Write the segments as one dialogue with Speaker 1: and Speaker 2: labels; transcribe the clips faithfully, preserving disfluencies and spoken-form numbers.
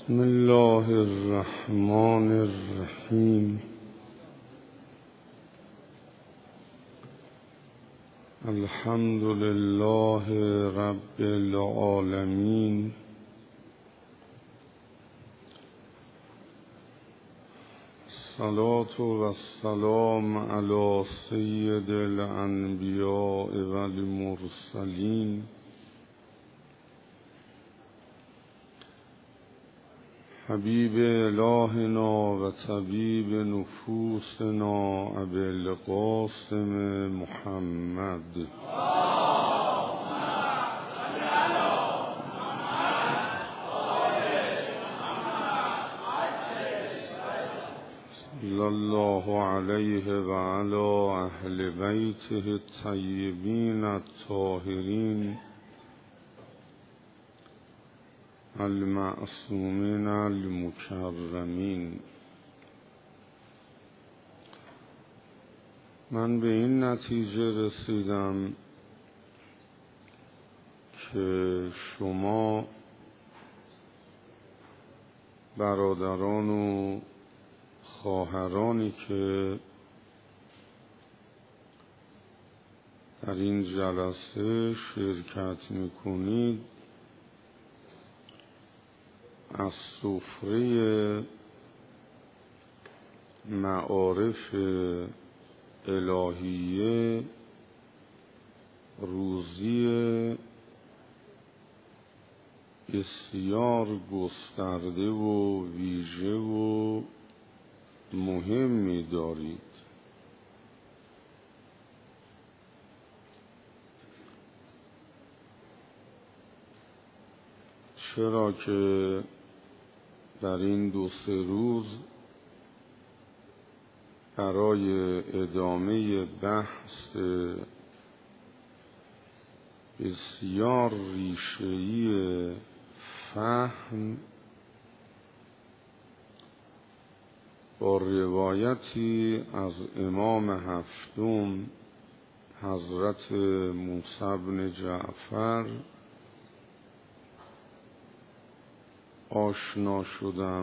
Speaker 1: بسم الله الرحمن الرحیم. الحمد لله رب العالمین. الصلاة و السلام علی سید الانبیاء و المرسلین حبیب الهنا و طبیب نفوسنا ابی القاسم محمد. صلی الله علیه و علی اهل بیته الطیبین الطاهرین المعصومین المکرمین. من به این نتیجه رسیدم که شما برادران و خواهرانی که در این جلسه شرکت میکنید از سفره معارف الهیه روزی بسیار گسترده و ویژه و مهمی دارید. چرا که در این دو سه روز برای ادامه بحث بسیار ریشه‌ای فهم با روایتی از امام هفتم حضرت موسی بن جعفر آشنا شدم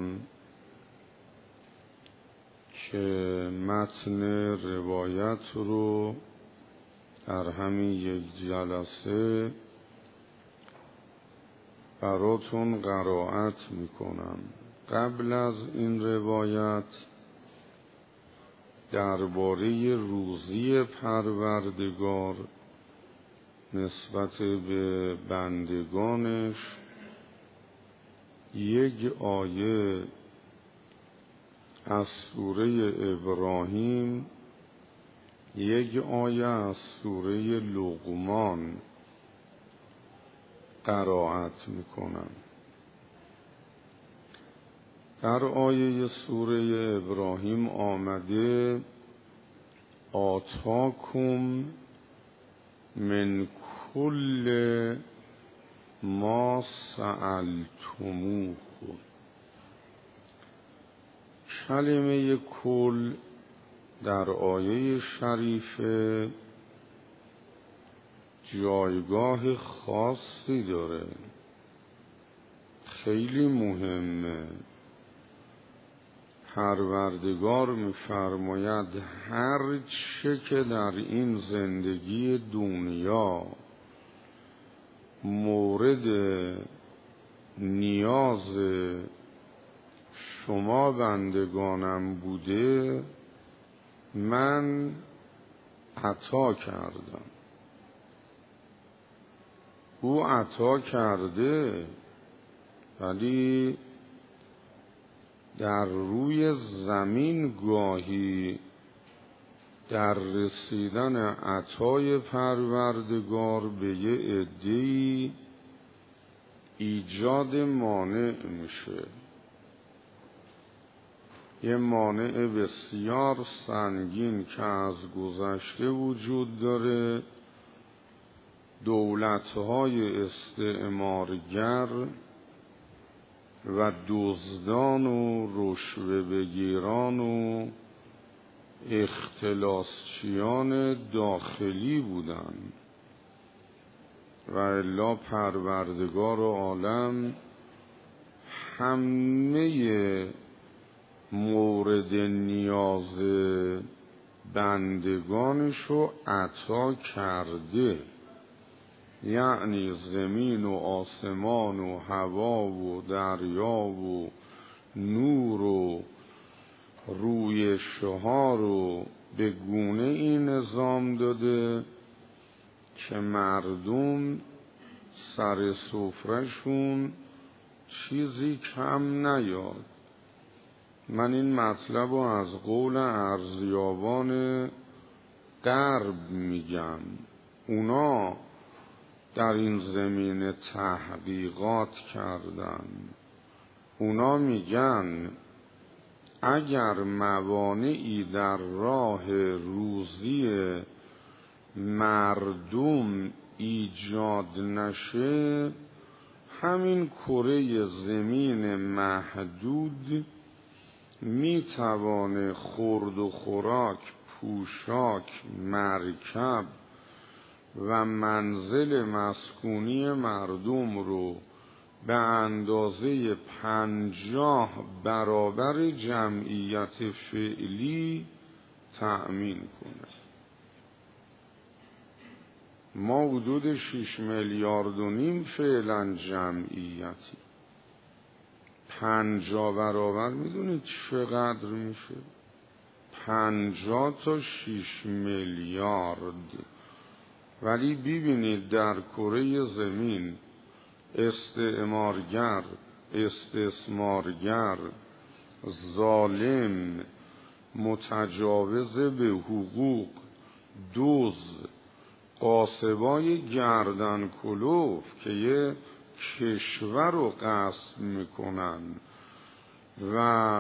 Speaker 1: که متن روایت رو در همین یک جلسه براتون قرائت میکنم. قبل از این روایت درباره روزی پروردگار نسبت به بندگانش یک آیه از سوره ابراهیم، یک آیه از سوره لقمان قرائت میکنم. در آیه سوره ابراهیم آمده آتاکم من کل ما سألتموه. کلمه کل در آیه شریفه جایگاه خاصی داره، خیلی مهمه. پروردگار می‌فرماید هر چه که در این زندگی دنیا مورد نیاز شما بندگانم بوده من عطا کردم. او عطا کرده، ولی در روی زمین گاهی در رسیدن عطای پروردگار به یه عده‌ای ایجاد مانع میشه، یه مانع بسیار سنگین که از گذشته وجود داره. دولت‌های استعمارگر و دزدان و رشوه بگیران و اختلاسچیان داخلی بودند و الا پروردگار عالم همه مورد نیاز بندگانشو عطا کرده، یعنی زمین و آسمان و هوا و دریا و نور و روی شها رو به گونه این نظام داده که مردم سر سفرهشون چیزی کم نیاد. من این مطلب رو از قول ارزیابان غرب میگم. اونا در این زمینه تحقیقات کردن. اونا میگن اگر موانعی در راه روزی مردم ایجاد نشه، همین کره زمین محدود میتوانه خورد و خوراک، پوشاک، مرکب و منزل مسکونی مردم رو به اندازه پنجاه برابر جمعیت فعلی تأمین کنه. ما حدود شش میلیارد و نیم فعلا جمعیتی. پنجاه برابر میدونید چقدر میشه؟ پنجاه تا شش میلیارد. ولی ببینید در کره زمین استعمارگر، استثمارگر، ظالم، متجاوز به حقوق، دزد، غاصبای گردن کلوف که یه کشور رو غصب میکنن و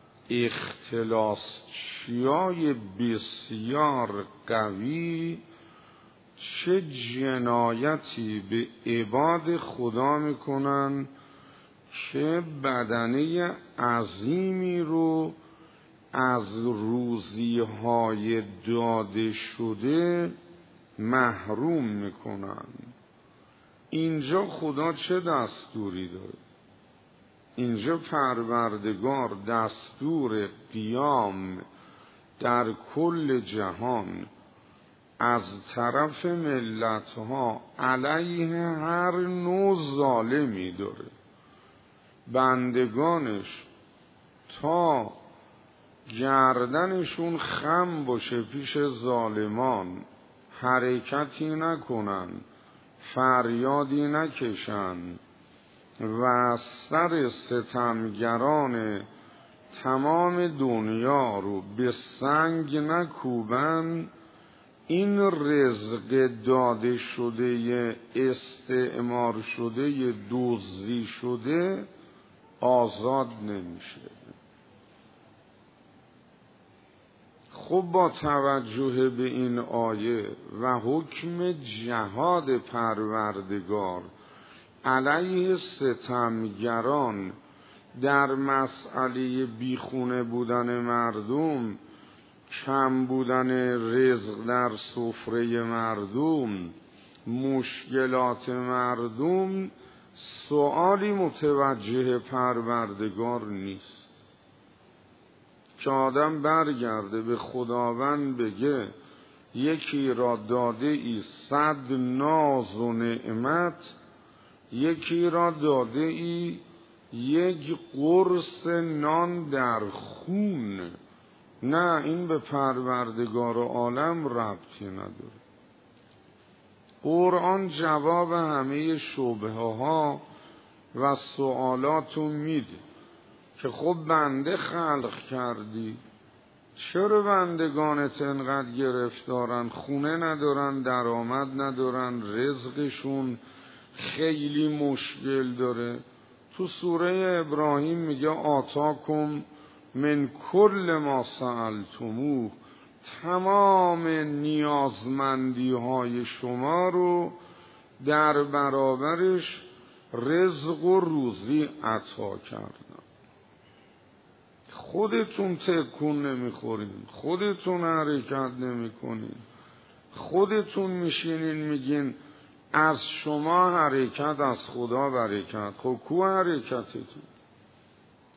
Speaker 1: اختلاسچیای بسیار قوی چه جنایتی به عباد خدا میکنن که بدنه عظیمی رو از روزیهای داده شده محروم میکنن. اینجا خدا چه دستوری داره؟ اینجا پروردگار دستور قیام در کل جهان از طرف ملتها علیه هر نوع ظالمی داره. بندگانش تا گردنشون خم باشه پیش ظالمان، حرکتی نکنن، فریادی نکشن و سر ستمگران تمام دنیا رو به سنگ نکوبن، این رزق داده شده، استعمار شده، دزدی شده آزاد نمیشه. خب با توجه به این آیه و حکم جهاد پروردگار علیه ستمگران در مسئله بیخونه بودن مردم، کم بودن رزق در سفره مردم، مشکلات مردم، سؤالی متوجه پروردگار نیست که آدم برگرده به خداوند بگه یکی را داده ای صد ناز و نعمت، یکی را داده ای یک قرص نان در خون. نه، این به پروردگار عالم ربطی نداره. قرآن جواب همه شبهه ها و سوالاتو میده که خب بنده خلق کردی، چرا بندگانت انقدر گرفتارن، خونه ندارن، درآمد ندارن، رزقشون خیلی مشکل داره؟ تو سوره ابراهیم میگه آتاکم من کل ما سألتموه، تمام نیازمندی های شما رو در برابرش رزق و روزی عطا کردن. خودتون تکون نمیخورین، خودتون حرکت نمیکنین، خودتون میشینین میگین از شما حرکت، از خدا برکت. خب کو حرکتتون؟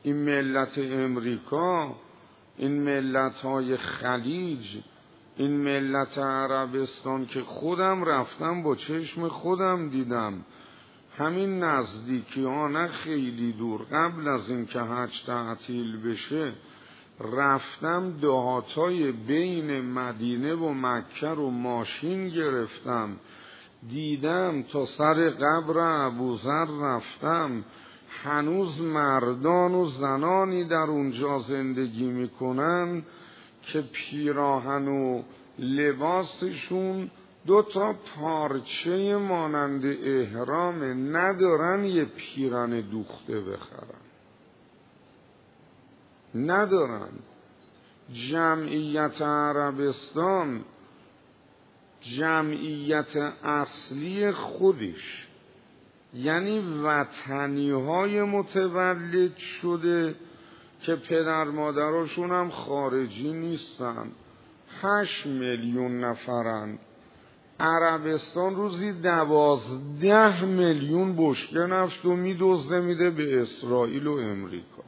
Speaker 1: این ملت امریکا، این ملت های خلیج، این ملت عربستان که خودم رفتم با چشم خودم دیدم، همین نزدیکی ها نه خیلی دور قبل از این که حج تعطیل بشه رفتم دهاتای بین مدینه و مکه رو ماشین گرفتم دیدم، تا سر قبر ابوذر رفتم، هنوز مردان و زنانی در اونجا زندگی میکنن که پیراهن و لباسشون دو تا پارچه مانند احرام ندارن یه پیرن دوخته بخرن، ندارن. جمعیت عربستان جمعیت اصلی خودش یعنی وطنی های متولد شده که پدر مادرشون هم خارجی نیستن، هشت میلیون نفرن. عربستان روزی دوازده میلیون بشکه نفت و میدزده میده به اسرائیل و امریکا،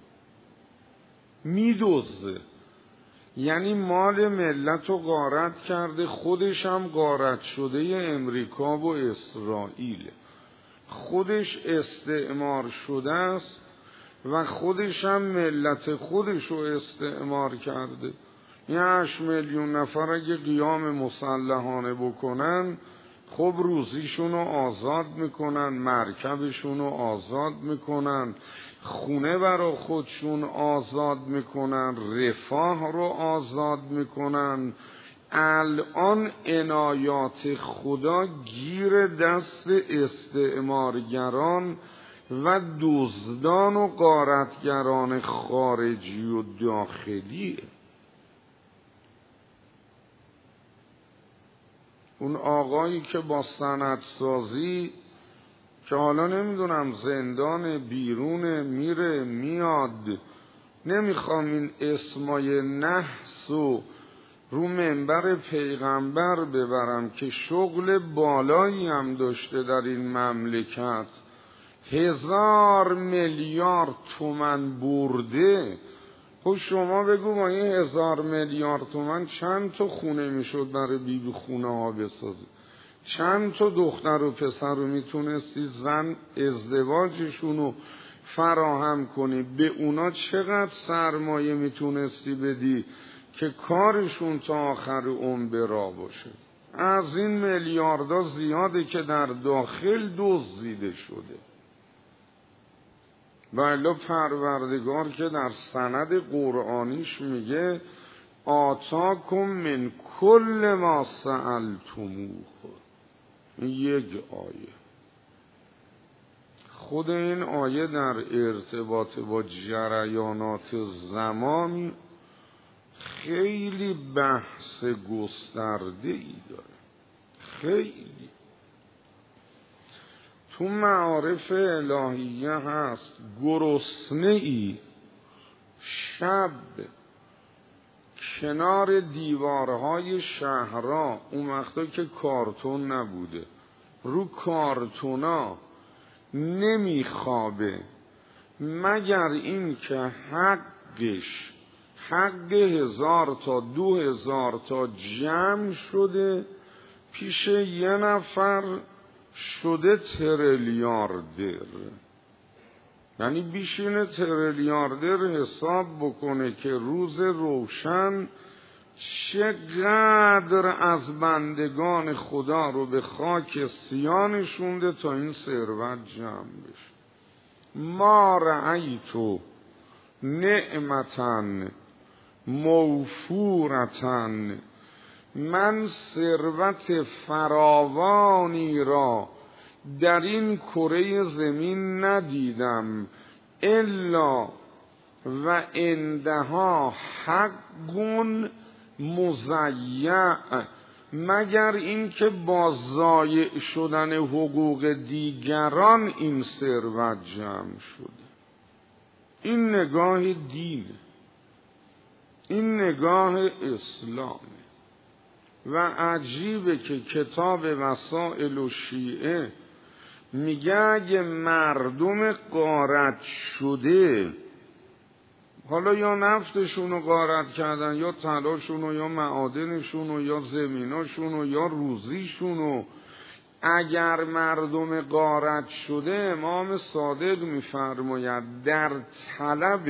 Speaker 1: میدزده. یعنی مال ملت رو غارت کرده، خودش هم غارت شده امریکا و اسرائیل، خودش استعمار شده است و خودش هم ملت خودش رو استعمار کرده. یه هشت میلیون نفر اگه قیام مسلحانه بکنن خب روزیشون رو آزاد میکنن، مرکبشون رو آزاد میکنن، خونه برا خودشون آزاد میکنن، رفاه رو آزاد میکنن. الان عنایات خدا گیر دست استعمارگران و دزدان و غارتگران خارجی و داخلیه. اون آقایی که با سندسازی که حالا نمیدونم زندان بیرون میره میاد، نمیخوام این اسمای نحس و رو منبر پیغمبر ببرم که شغل بالایی هم داشته در این مملکت، هزار میلیارد تومن برده. خب شما بگو با این هزار میلیارد تومن چند تا خونه میشد برای بیبی خونه ها بسازی؟ چند تا دختر و پسر رو میتونستی زن ازدواجشون رو فراهم کنی؟ به اونا چقدر سرمایه میتونستی بدی که کارشون تا آخر عمر برا باشه؟ از این میلیاردها زیاده که در داخل دزدیده شده. بله پروردگار که در سند قرآنیش میگه آتاکم من کل ما سألتموه، یک آیه. خود این آیه در ارتباط با جریانات زمان خیلی بحث گسترده ای داره، خیلی. تو معارف الهیه هست گرسنه ای شب کنار دیوارهای شهرها، اون وقتا که کارتون نبوده، رو کارتونا نمیخوابه مگر این که حقش حق هزار تا دو هزار تا جمع شده پیش یه نفر شده تریلیاردر. یعنی بیشینه تریلیاردر حساب بکنه که روز روشن چقدر از بندگان خدا رو به خاک سیاه نشونده تا این ثروت جمع بشه. ما رأیتو نعمتن موفورتن، من ثروت فراوانی را در این کره زمین ندیدم الا و عندها حق مضیع، مگر اینکه با ضایع شدن حقوق دیگران این ثروت جمع شده. این نگاه دینه، این نگاه اسلامه. و عجیبه که کتاب وسائل و شیعه میگه اگه مردم غارت شده حالا یا نفتشون رو غارت کردن، یا طلاشون رو، یا معادنشون رو، یا زمیناشون رو، یا روزیشون رو. اگر مردم غارت شده، امام صادق می‌فرماید در طلب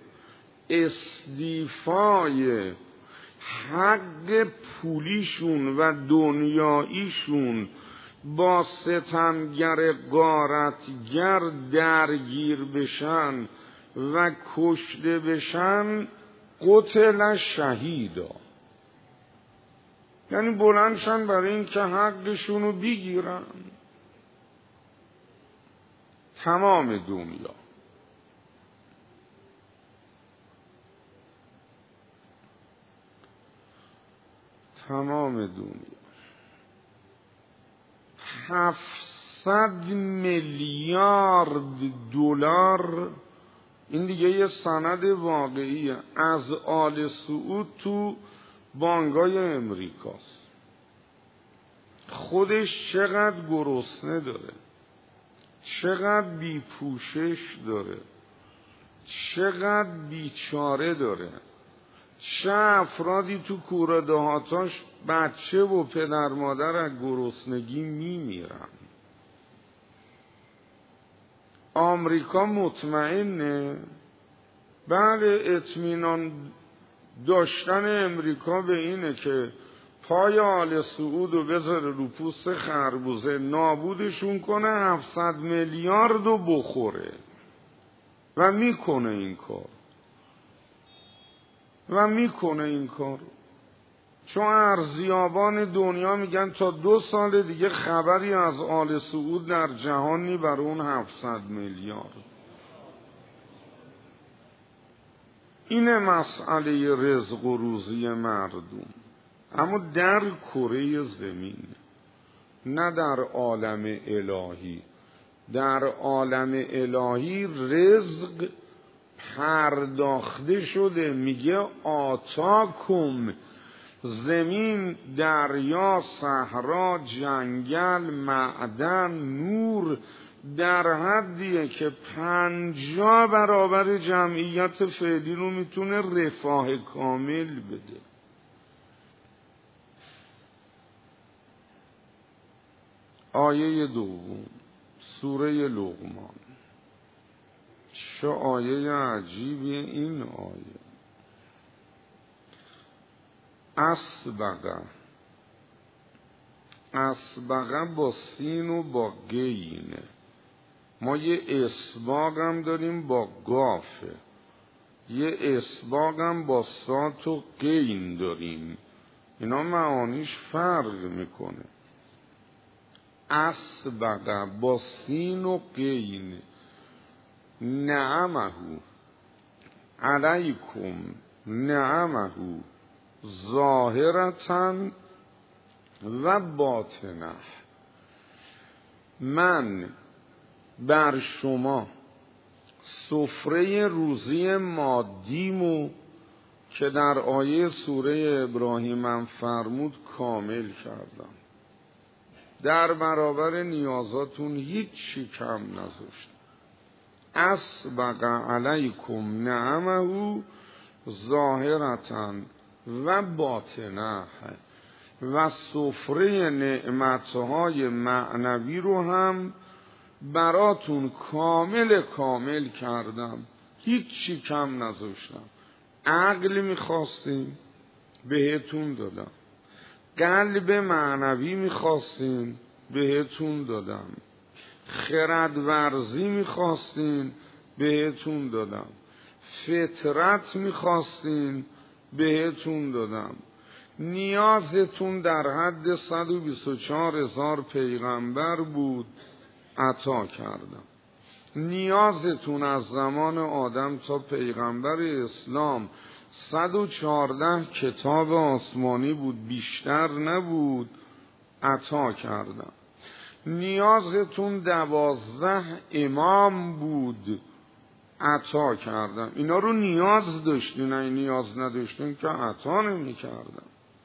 Speaker 1: استیفای حق پولیشون و دنیاییشون با ستمگر غارتگر درگیر بشن و کشته بشن، قتل شهیدا، یعنی بلندشن برای این که حقشون رو بگیرن. تمام دنیا تمام دنیا هفتصد میلیارد دلار، این دیگه یه سند واقعیه، از آل سعود تو بانک‌های امریکاست. خودش چقدر گرسنه داره، چقدر بی پوشش داره، چقدر بیچاره داره، چه افرادی تو کوره دهاتاش بچه و پدر مادر از گرسنگی میمیرن. آمریکا مطمئنه؟ بله، اطمینان داشتن امریکا به اینه که پای آل سعود رو بذاره رو پوست خربوزه، نابودشون کنه، هفتصد میلیارد رو بخوره. و میکنه این کار و میکنه این کار چون ارزیابان دنیا میگن تا دو سال دیگه خبری از آل سعود در جهان نی بر اون هفتصد میلیارد. اینه مسئله رزق و روزی مردم، اما در کره زمین، نه در عالم الهی. در عالم الهی رزق پرداخته شده، میگه آتاکم، زمین، دریا، صحرا، جنگل، معدن، نور، در حدیه که پنجاه برابر جمعیت فعلی رو میتونه رفاه کامل بده. آیه دوم سوره لقمان. چه آیه عجیبیه این آیه. اسبغه، اسبغه با سین و با گینه. ما یه اسباغ هم داریم با گافه، یه اسباغ هم با سات و گین داریم، اینا معانیش فرق میکنه. اسبغه با سین و گین، نعمه علیکم نعمه ظاهرتن و باطنه، من بر شما سفره روزی مادیمو که در آیه سوره ابراهیم هم فرمود کامل کردم، در برابر نیازاتون هیچی کم نذاشتم. اسبغ علیکم نعمه ظاهرتن و باطنه، و سفره نعمتهای معنوی رو هم براتون کامل کامل کردم، هیچی کم نذاشتم. عقل میخواستین بهتون دادم، قلب معنوی میخواستین بهتون دادم، خرد ورزی میخواستین بهتون دادم، فطرت میخواستین بهتون دادم، نیازتون در حد صد و بیست و چهار هزار پیغمبر بود عطا کردم، نیازتون از زمان آدم تا پیغمبر اسلام صد و چهارده کتاب آسمانی بود، بیشتر نبود، عطا کردم، نیازتون دوازده امام بود، عطا کردم. اینا رو نیاز داشتین، نه نیاز نداشتین که عطا نمی کردم.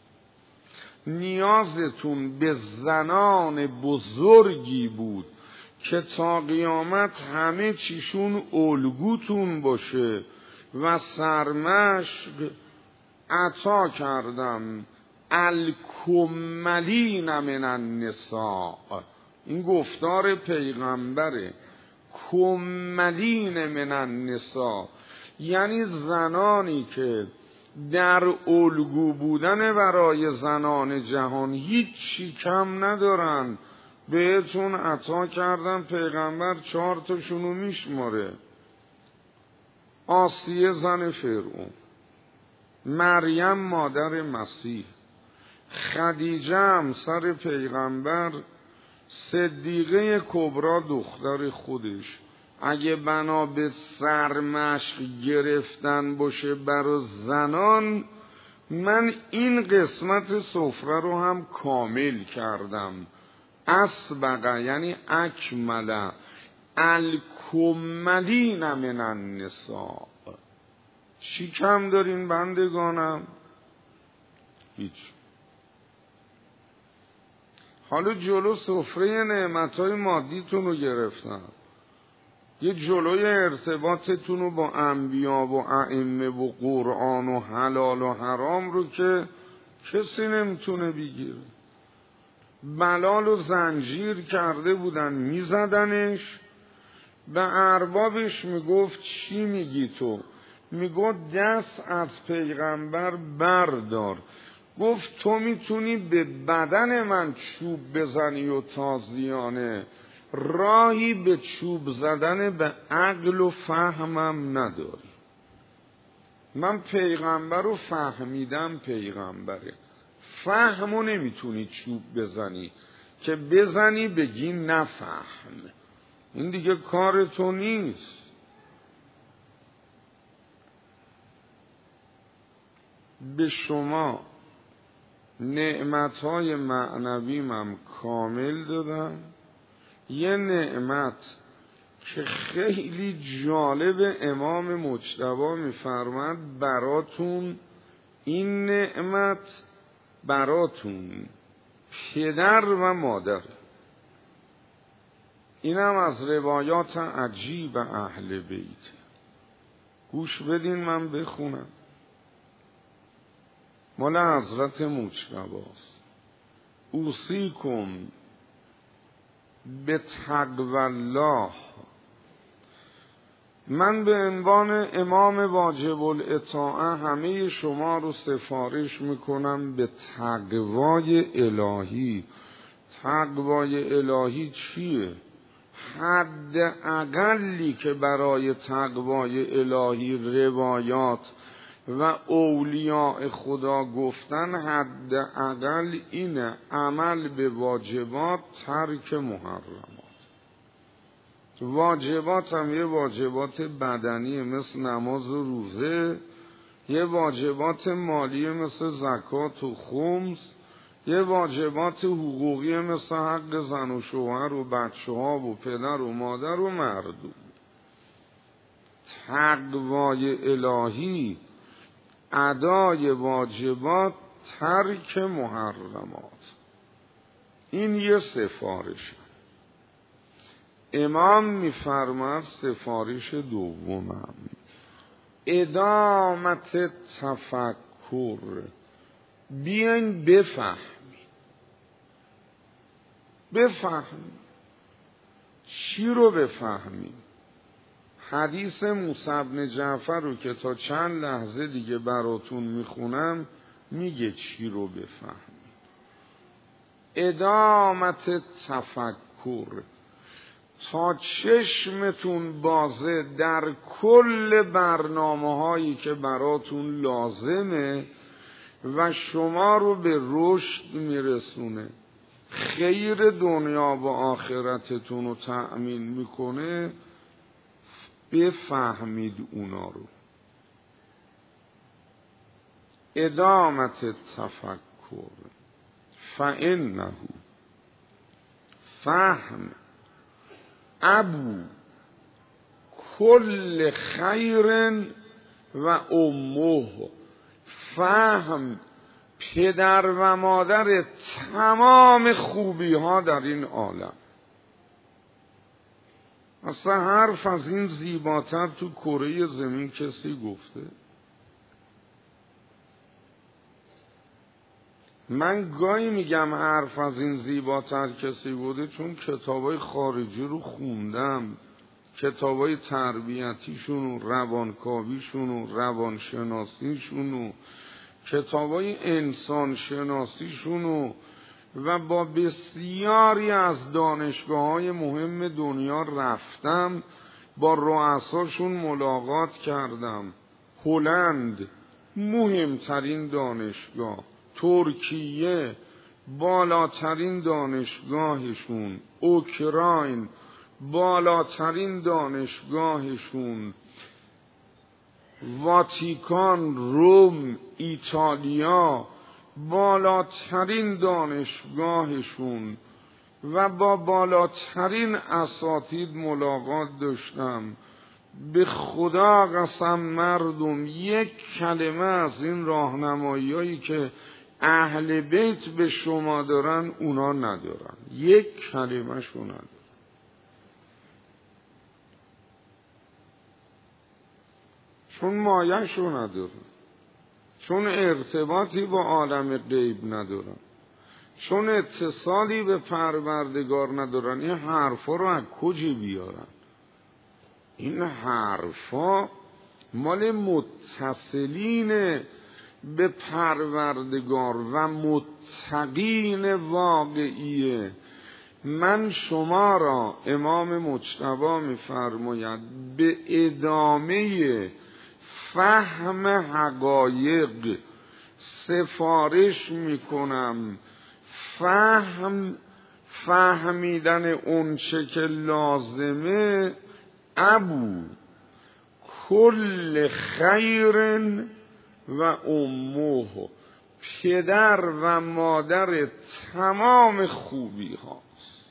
Speaker 1: نیازتون به زنان بزرگی بود که تا قیامت همه چیشون الگوتون باشه و سرمشق عطا کردم الکملین من النساء. این گفتار پیغمبره. کملین من النساء یعنی زنانی که در الگو بودن برای زنان جهان هیچ چی کم ندارن بهتون عطا کردن. پیغمبر چهار تاشونو میشماره: آسیه زن فرعون، مریم مادر مسیح، خدیجه همسر پیغمبر، صدیقه کبرا دختر خودش. اگه بنا به سرمشق گرفتن باشه برای زنان، من این قسمت سفره رو هم کامل کردم. اسبقه یعنی اکمله الکملین من النساء. چی کم دارین بندگانم؟ هیچ. حالا جلو سفره نعمتهای مادیتون رو گرفتن، یه جلوی ارتباطتون رو با انبیا و ائمه و قرآن و حلال و حرام رو که کسی نمیتونه بگیره. بلال و زنجیر کرده بودن میزدنش، به اربابش میگفت چی میگی تو؟ میگفت دست از پیغمبر بردار. گفت تو میتونی به بدن من چوب بزنی و تازیانه، راهی به چوب زدن به عقل و فهمم نداری. من پیغمبر رو فهمیدم پیغمبره. فهمو نمیتونی چوب بزنی که بزنی بگی نفهم، این دیگه کار تو نیست. به شما نعمتهای معنویم هم کامل دادم. یه نعمت که خیلی جالب امام مجتبی میفرماد براتون، این نعمت براتون پدر و مادر. اینم از روایات عجیب اهل بیت. گوش بدین من بخونم. مال حضرت مجتبی است. اوصیکم به تقوی الله. من به عنوان امام واجب الاطاعه همه شما رو سفارش میکنم به تقوای الهی. تقوای الهی چیه؟ حد اقلی که برای تقوای الهی روایات و اولیاء خدا گفتن، حد اقل اینه: عمل به واجبات، ترک محرمات. واجبات هم یه واجبات بدنی مثل نماز و روزه، یه واجبات مالی مثل زکات و خمس، یه واجبات حقوقی مثل حق زن و شوهر و بچه ها و پدر و مادر و مردم. تقوای الهی ادای واجبات، ترک محرمات. این یه سفارش. امام میفرماد سفارش دومم ادامت تفکر. بیاین بفهمی. بفهمی چی رو بفهمی؟ حدیث موسی بن جعفر رو که تا چند لحظه دیگه براتون میخونم میگه چی رو بفهمی. ادامت تفکر، تا چشمتون بازه در کل برنامه هایی که براتون لازمه و شما رو به رشد میرسونه، خیر دنیا و آخرتتون رو تأمین میکنه، بفهمید اونا رو. ادامت تفکر فانه فهم ابو کل خیر و امه. فهم پدر و مادر تمام خوبی ها در این عالم. اصلا حرف از این زیباتر تو کره زمین کسی گفته؟ من گاهی میگم حرف از این زیباتر کسی بوده چون کتابای خارجی رو خوندم، کتابای تربیتیشون و روانکاویشون و روانشناسیشون و کتابای انسان شناسیشون و و با بسیاری از دانشگاه‌های مهم دنیا رفتم، با رؤساشون ملاقات کردم. هلند مهمترین دانشگاه، ترکیه بالاترین دانشگاهشون، اوکراین بالاترین دانشگاهشون، واتیکان، روم، ایتالیا بالاترین دانشگاهشون و با بالاترین اساتید ملاقات داشتم. به خدا قسم مردم یک کلمه از این راهنمایی‌هایی که اهل بیت به شما دارن اونا ندارن، یک کلمه شو ندارن. چون مایه شو ندارن، چون ارتباطی با عالم غیب ندارن، چون اتصالی به پروردگار ندارن. این حرفا رو از کجا بیارن؟ این حرفا مال متصلین به پروردگار و متقین واقعیه. من شما را، امام مجتبی می‌فرماید، به ادامه فهم حقایق سفارش میکنم. فهم فهمیدن اون چه که لازمه، ابو کل خیر و امه، پدر و مادر تمام خوبی هاست.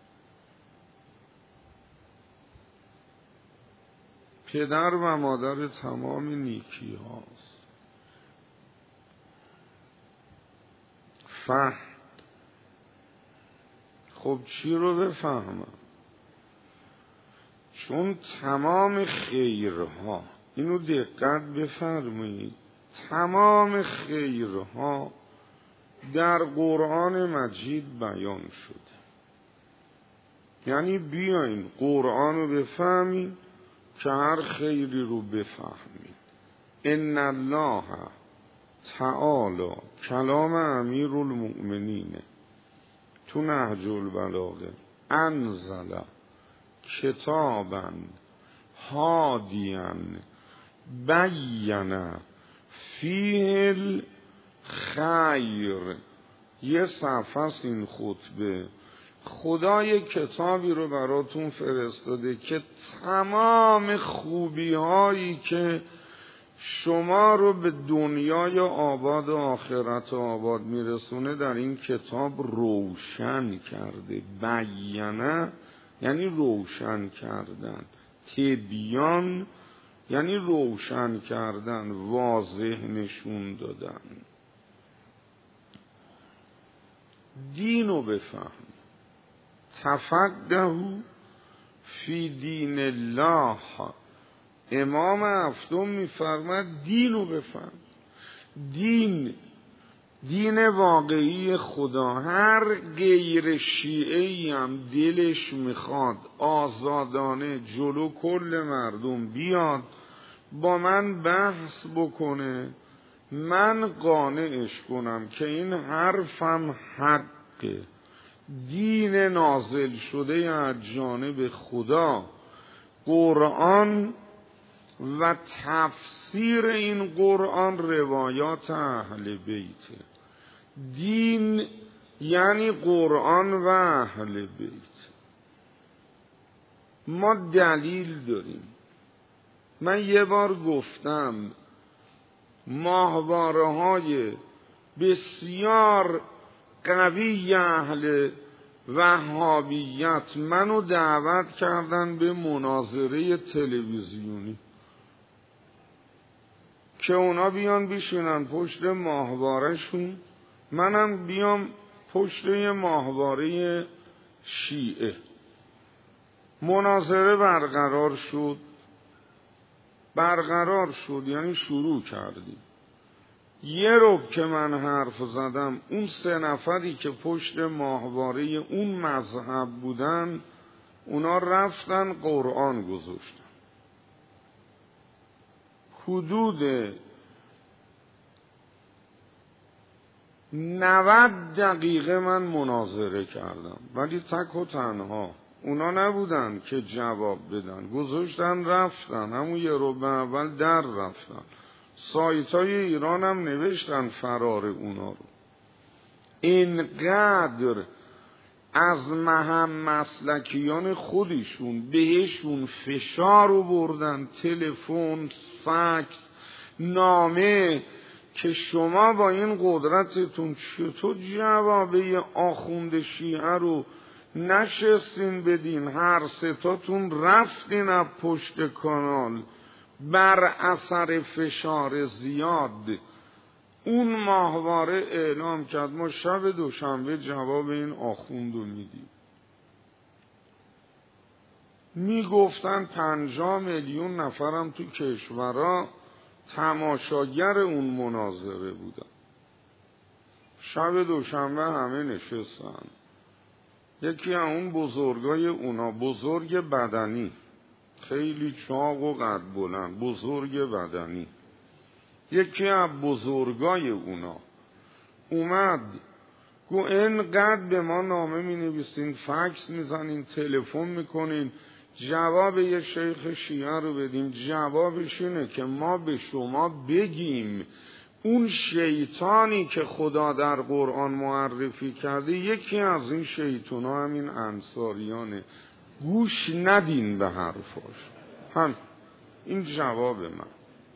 Speaker 1: پدر و مادر تمام نیکی هاست. فهم. خب چی رو بفهمم؟ چون تمام خیرها، اینو دقت بفرمایید، تمام خیرها در قرآن مجید بیان شده. یعنی بیاین قرآن رو بفهمید که هر خیری رو بفهمید. ان الله تعالی، کلام امیر المؤمنین تو نهج البلاغه، انزل کتابا هادیا بینا فیه الخیر. یه صفحه است این خطبه. خدا یک کتابی رو براتون فرستاده که تمام خوبی هایی که شما رو به دنیای آباد و آخرت آباد میرسونه در این کتاب روشن کرده. بیانه یعنی روشن کردن، تبیان یعنی روشن کردن، واضح نشون دادن. دینو بفهم. تفقهوا فی دین الله. امام هفتم میفرماد دینو بفهم. دین دین واقعی خدا. هر غیر شیعه‌ای هم دلش میخواد آزادانه جلو کل مردم بیاد با من بحث بکنه، من قانعش کنم که این حرفم حقه. دین نازل شده از جانب خدا، قرآن و تفسیر این قرآن روایات اهل بیته. دین یعنی قرآن و اهل بیت. ما دلیل داریم. من یه بار گفتم ماهواره های بسیار قوی اهل وهابیت منو دعوت کردن به مناظره تلویزیونی که اونا بیان بشینن پشت ماهوارهشون، منم بیام پشت یه ماهواره شیعه مناظره برقرار شد. برقرار شد یعنی شروع کردیم. یه رب که من حرف زدم، اون سه نفری که پشت ماهواره اون مذهب بودن، اونا رفتن قرآن گذاشتن. حدود نود دقیقه من مناظره کردم، ولی تک و تنها. اونا نبودن که جواب بدن، گذاشتن رفتن، همون یه رو به اول در رفتن. سایت های ایران هم نوشتن فرار اونا رو. اینقدر از مهم مسلکیان خودشون بهشون فشار رو بردن، تلفن، فکس، نامه، که شما با این قدرتتون چطور جوابه آخوند شیعه رو نشستین بدین؟ هر ستاتون رفتین از پشت کانال بر اثر فشار زیاد. اون ماهواره اعلام کرد ما شب دوشنبه جواب این آخوند رو میدیم. میگفتن پنجاه میلیون نفرم تو کشورها تماشاگر اون مناظره بودن. شب دوشنبه همه نشستن. یکی از اون بزرگای اونا، بزرگ بدنی، خیلی چاق و قد بلند، بزرگ بدنی، یکی از بزرگای اونا اومد گو اینقدر به ما نامه می نویسین، فکس می زنین، تلفن می کنین، جواب یه شیخ شیعه رو بدیم. جوابش اینه که ما به شما بگیم اون شیطانی که خدا در قرآن معرفی کرده یکی از این شیطان ها همین انصاریانه، گوش ندین به حرفاش. هم این جواب من.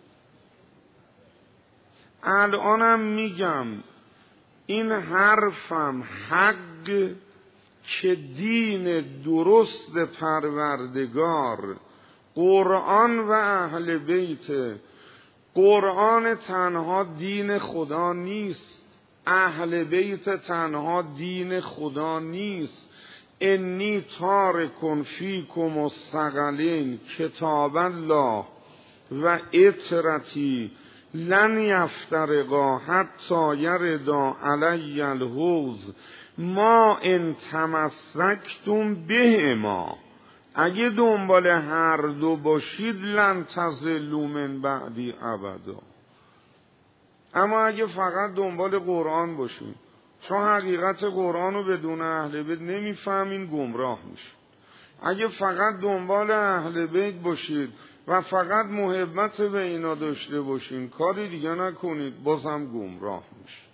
Speaker 1: الانم میگم این حرفم حق که دین درست پروردگار قرآن و اهل بیت، قرآن تنها دین خدا نیست، اهل بیت تنها دین خدا نیست. انی تارکن فیکم الثقلین کتاب الله و اطرتی لن یفترقا حتی یردا علی الحوض ما ان تمسکتم بهما. اگه دنبال هر دو باشید لن تضلوا من بعدی ابدا. اما اگه فقط دنبال قرآن باشین، چون حقیقت قرآن رو بدون اهل بیت نمیفهمین، گمراه میشین. اگه فقط دنبال اهل بیت باشید و فقط محبت به اینا داشته باشین، کاری دیگه نکنید، بازم گمراه میشین.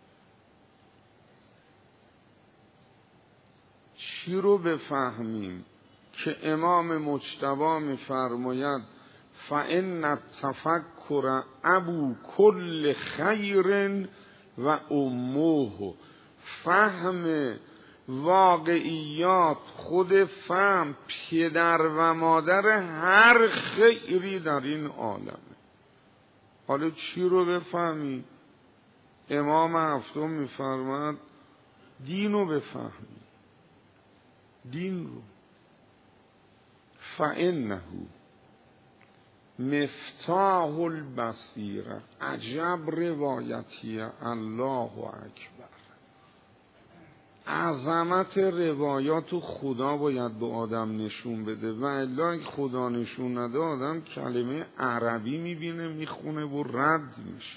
Speaker 1: چی رو بفهمیم که امام مجتبی میفرماید فإن التفکر ابو کل خیر و امه. فهم واقعیات، خود فهم پدر و مادر هر خیری در این عالمه. حالا چی رو بفهمی؟ امام هفتم میفرماد دین رو بفهمی، دین رو. فإنه مفتاح البصیره. عجب روایتیه، الله اکبر. عظمت روایات و خدا باید به آدم نشون بده، و الا خدا نشون نده آدم کلمه عربی میبینه میخونه و رد میشه.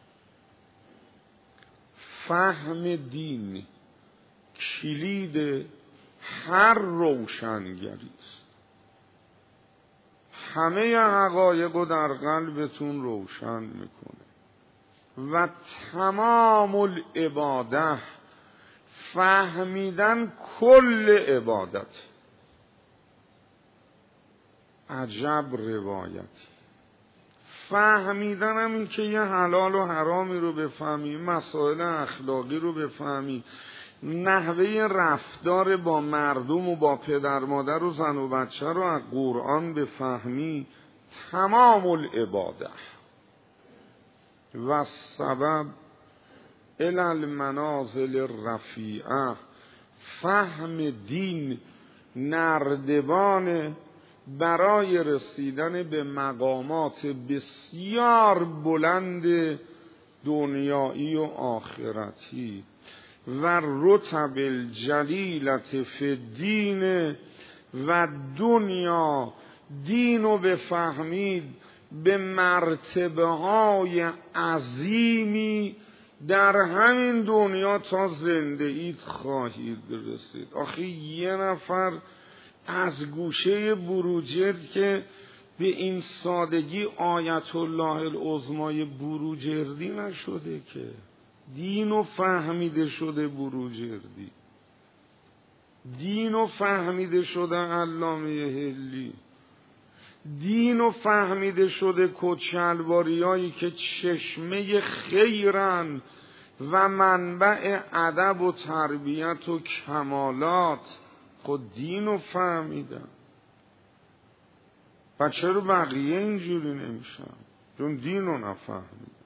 Speaker 1: فهم دین کلید هر روشنگری است. همه حقایق رو در قلبتون روشن میکنه. و تمام العباده، فهمیدن کل عبادت. عجب روایتی. فهمیدن هم این که یه حلال و حرامی رو بفهمی، مسائل اخلاقی رو بفهمی، نحوه رفتار با مردم و با پدر مادر و زن و بچه رو از قرآن بفهمی، تمام العباده. و سبب الی المنازل الرفیعه. فهم دین نردبان برای رسیدن به مقامات بسیار بلند دنیایی و آخرتی و رتب الجلیلت فی الدین و دنیا. دین رو بفهمید به مرتبه های عظیمی در همین دنیا تا زنده اید خواهید رسید. آخه یه نفر از گوشه بروجرد که به این سادگی آیت الله العظمای بروجردی نشده که دین و فهمیده شده بروجردی، دین و فهمیده شده علامه هلی، دین و فهمیده شده کچلواریایی که چشمه خیرن و منبع ادب و تربیت و کمالات. خود دین و فهمیدن. و چرا بقیه اینجوری نمیشن؟ چون دین رو نفهمیدن.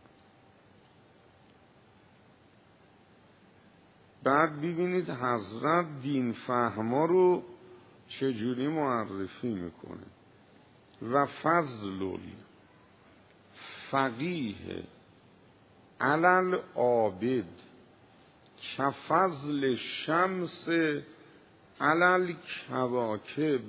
Speaker 1: بعد ببینید حضرت دین فهما رو چجوری معرفی میکنه. و فضل فقیه علل عابد کفضل شمس علل کواکب.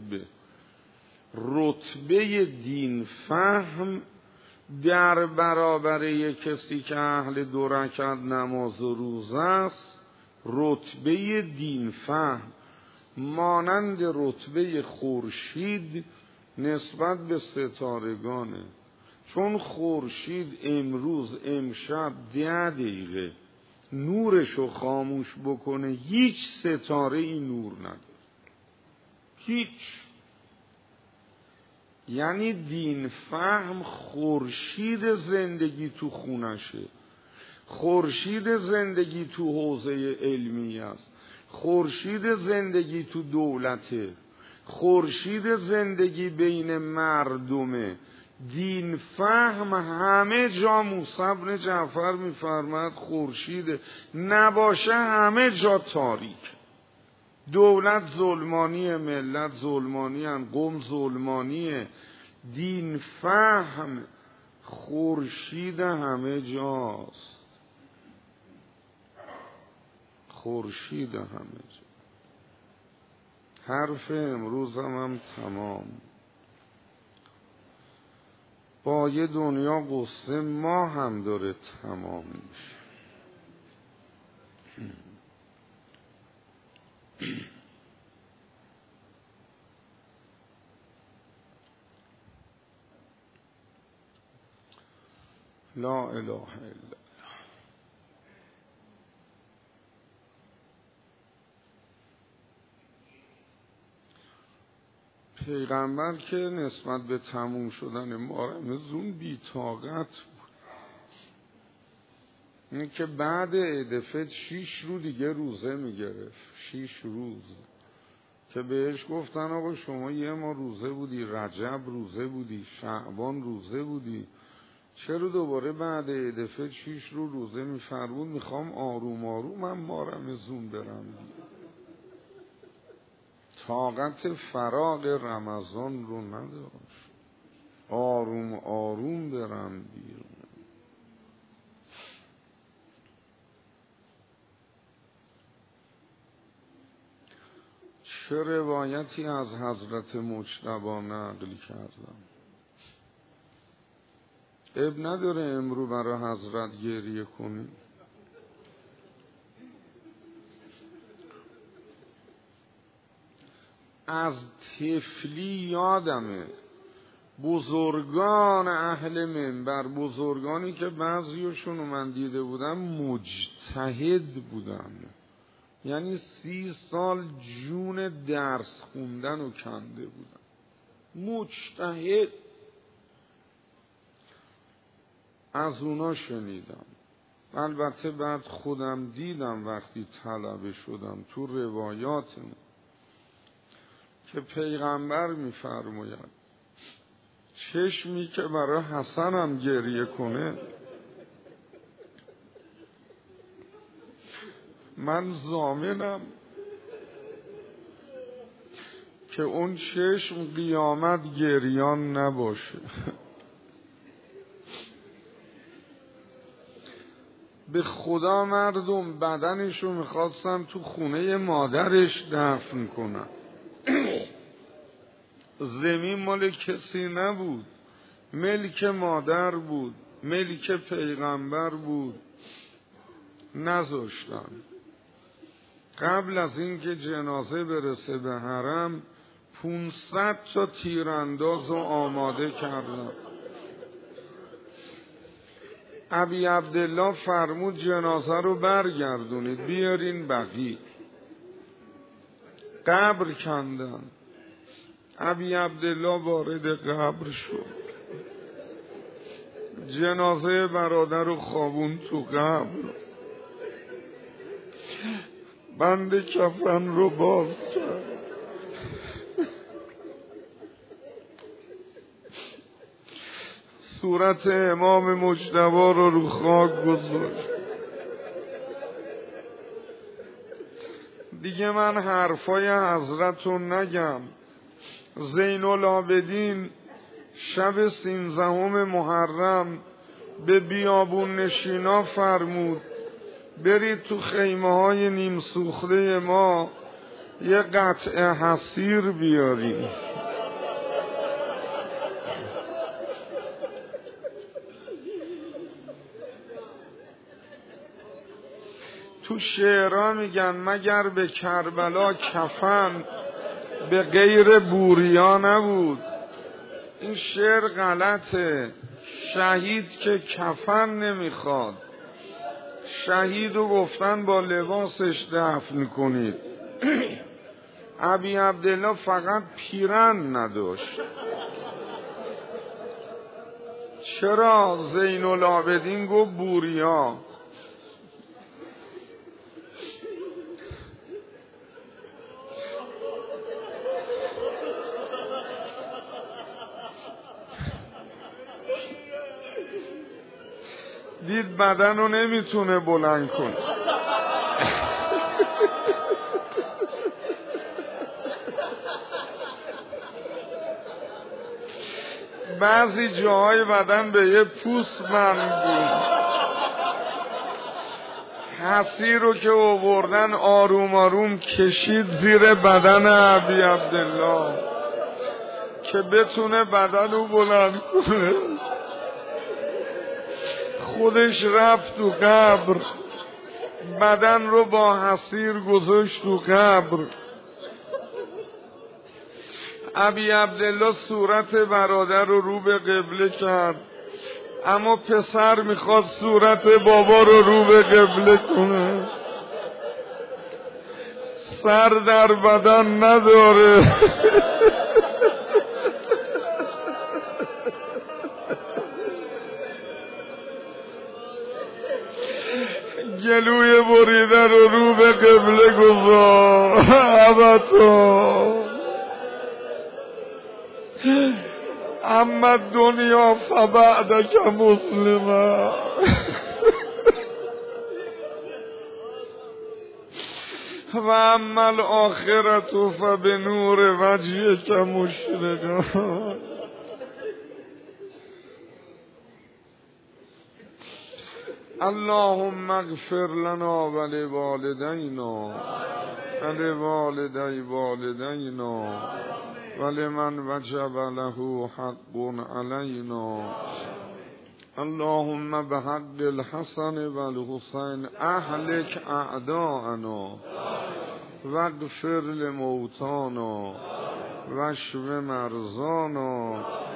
Speaker 1: رتبه دین فهم در برابر یک کسی که اهل دو رکعت نماز و روزه است، رتبه دین فهم مانند رتبه خورشید نسبت به ستارگانه. چون خورشید امروز امشب ده دقیقه نورشو خاموش بکنه هیچ ستاره این نور نداره، هیچ. یعنی دین فهم خورشید زندگی تو خونشه، خورشید زندگی تو حوزه علمی است، خورشید زندگی تو دولته، خورشید زندگی بین مردمه. دین فهم همه جا. موسی بن جعفر میفرماد خورشید نباشه همه جا تاریک. دولت ظلمانی، ملت ظلمانی، قوم ظلمانی. دین فهم خورشید همه جاست، خورشید همه جا. حرف امروزم هم تمام. با یه دنیا قصه ما هم داره تمام میشه. لا اله الا الله. پیغمبر که نسبت به تموم شدن ماه زون بی طاقت بود. این که بعد عید فطر شیش رو دیگه روزه میگرفت، شیش روز که بهش گفتن آقا شما یه ماه روزه بودی، رجب روزه بودی، شعبان روزه بودی، چرا دوباره بعد عید فطر شیش رو روزه میفرمود؟ میخوام آروم آروم من مارم زون برم دیگه. طاقت فراغ رمضان رو نداشت، آروم آروم برم بیرون. چه روایتی از حضرت مجتبی نقل کردم. اب نداره امرو برای حضرت گریه کنیم. از طفلی یادمه بزرگان اهل منبر، بزرگانی که بعضیشون من دیده بودم مجتهد بودن، یعنی سی سال جون درس خوندن و کنده بودن، مجتهد. از اونا شنیدم. البته بعد خودم دیدم وقتی طلبه شدم تو روایاتم که پیغمبر میفرماید چشمی که برای حسنم گریه کنه من ضامنم که اون چشم قیامت گریان نباشه. به خدا مردم بدنشو میخواستن تو خونه مادرش دفن کنن. زمین مال کسی نبود، ملک مادر بود، ملک پیغمبر بود. نذاشتن. قبل از اینکه جنازه برسه به حرم پونصد تا تیرانداز رو آماده کردن. ابی عبدالله فرمود جنازه رو برگردونید بیارین بقیع. قبر کندن. ابی عبدالله وارد قبر شد. جنازه برادر رو خوابون تو قبر. بند کفن رو باز کرد. صورت امام مجتبی رو رو خاک گذاشت. دیگه من حرفای حضرت رو نگم. زین العابدین شب سیزدهم محرم به بیابون نشینا فرمود برید تو خیمه های نیم سوخته ما یه قطعه حصیر بیاریم. تو شعرها میگن مگر به کربلا کفن به غیر بوریا نبود. این شعر غلطه. شهید که کفن نمیخواد. شهید رو گفتن با لباسش دفن کنید. ابی عبدالله فقط پیرن نداشت. چرا؟ زین العابدین گفت بوریا. دید بدن رو نمیتونه بلند کنه. بعضی جاهای بدن به یه پوست مربوط. حصیر رو که آوردن آروم آروم کشید زیر بدن ابی عبدالله که بتونه بدن رو بلند کنه. خودش رفت تو قبر، بدن رو با حصیر گذاشت تو قبر. ابی عبدالله صورت برادر رو رو به قبله کرد، اما پسر میخواد صورت بابا رو رو به قبله کنه. سر در بدن نداره. گلوی بریده رو رو به قبله گذار. ابدا اما دنیا فبعدک مسلمه. و اما الاخرت فبنور وجهک مشرقه. اللهم اغفر لنا ولوالدینا ولوالدی والدینا ولمن وجب له حق علینا. اللهم بحق الحسن والحسین اهلک اعداءنا واغفر لموتانا واشف مرضانا